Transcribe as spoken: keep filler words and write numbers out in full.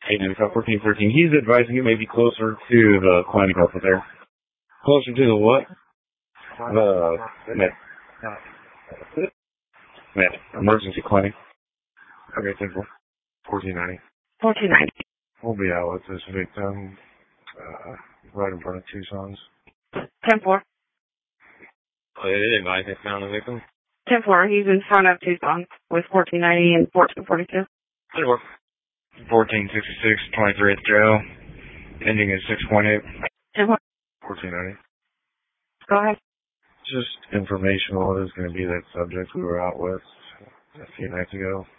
eight ninety-five, fourteen thirteen. He's advising you may be closer to the clinic over there. Closer to the what? The med. Med. Emergency clinic. Okay, ten four. fourteen ninety. fourteen ninety. We'll be out with this victim uh, right in front of Tucson's. ten four. Oh, they didn't advise they found the victim? ten four. He's in front of Tucson with fourteen ninety and fourteen forty-two. ten four. fourteen sixty-six, twenty-three at the trail. Ending at six point eight. ten four. fourteen ninety. Go ahead. Just informational. There's going to be that subject we were out with a few nights ago.